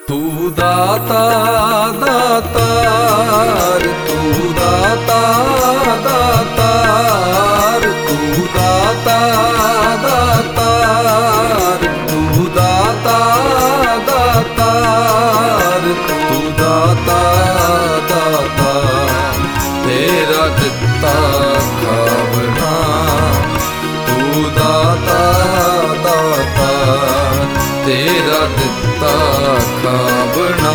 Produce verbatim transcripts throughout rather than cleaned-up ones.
तू दाता दातार, तू दाता दातार, तू दाता दातार, तू दाता दातार, तू दाता दातार, तेरा दिता खावना। तू दाता दातार, तेरा दिता खावना।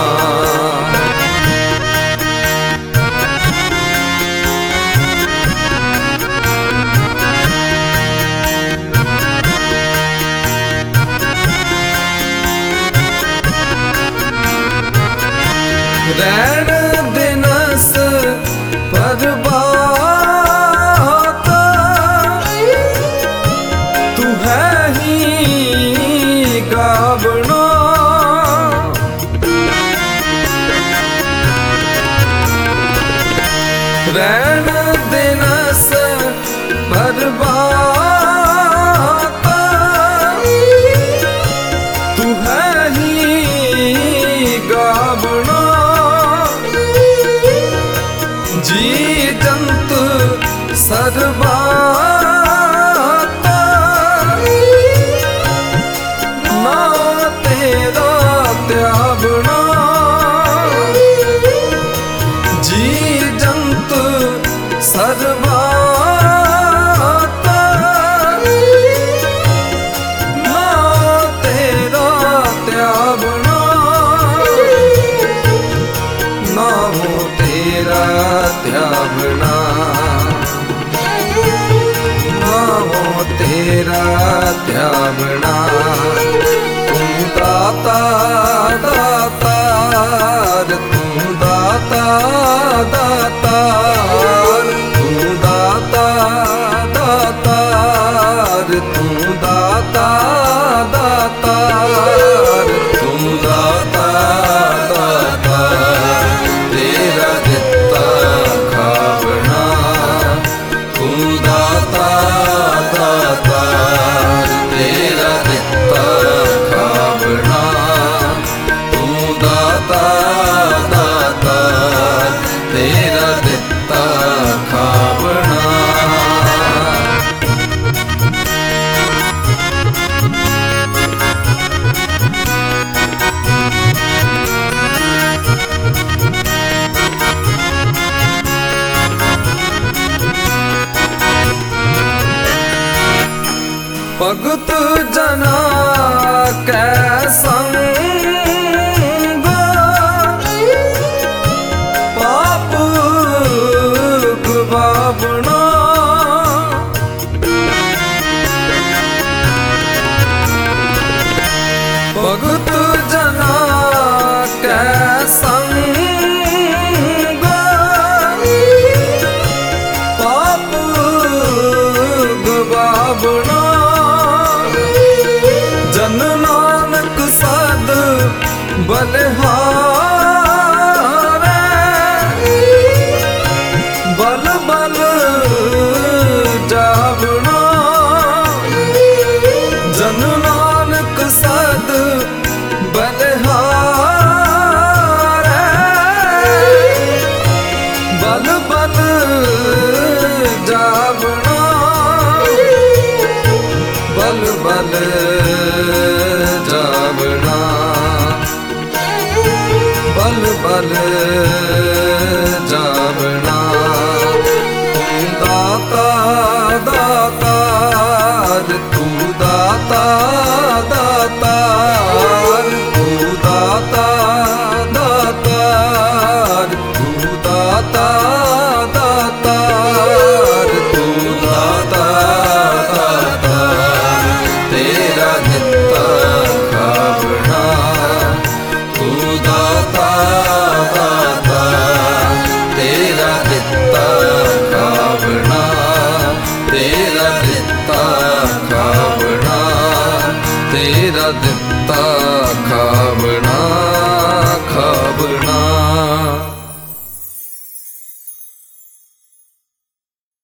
रैण दिनस परबाता, तू है ही गावना। रैण दिनस परबाता, तू है ही गावना। जी जंत सरबाता, ना तेरा त्यागना। जी जंत सरबाता, ना तेरा त्यागना। ना हो तेरा त्यागना, ना हो तेरा त्यागना। तू दाता दातार, तू दाता दातार, तू दाता दातार, तू दाता दातार, तू दाता दातार, तेरा दिता खावना। तू दाता दातार, तेरा दिता खावना। तू दाता दातार, तेरा दिता खावना। भगत जना कै संग, पाप गवावना। भगत जना कै संग, पाप गवावना। जन नानक सद बलिहारै, बल बल जावना। जन नानक सद बलिहारै, बल बल जावना। बल बल जावना, बल बल जावना। तू दाता दातार, तू दाता दातार, तू दाता दातार, तू दाता दातार, तू दाता दातार, तेरा दिता खावना। तू दाता दातार, तेरा दिता खावना। तेरा दिता खावना, तेरा दिता खावना।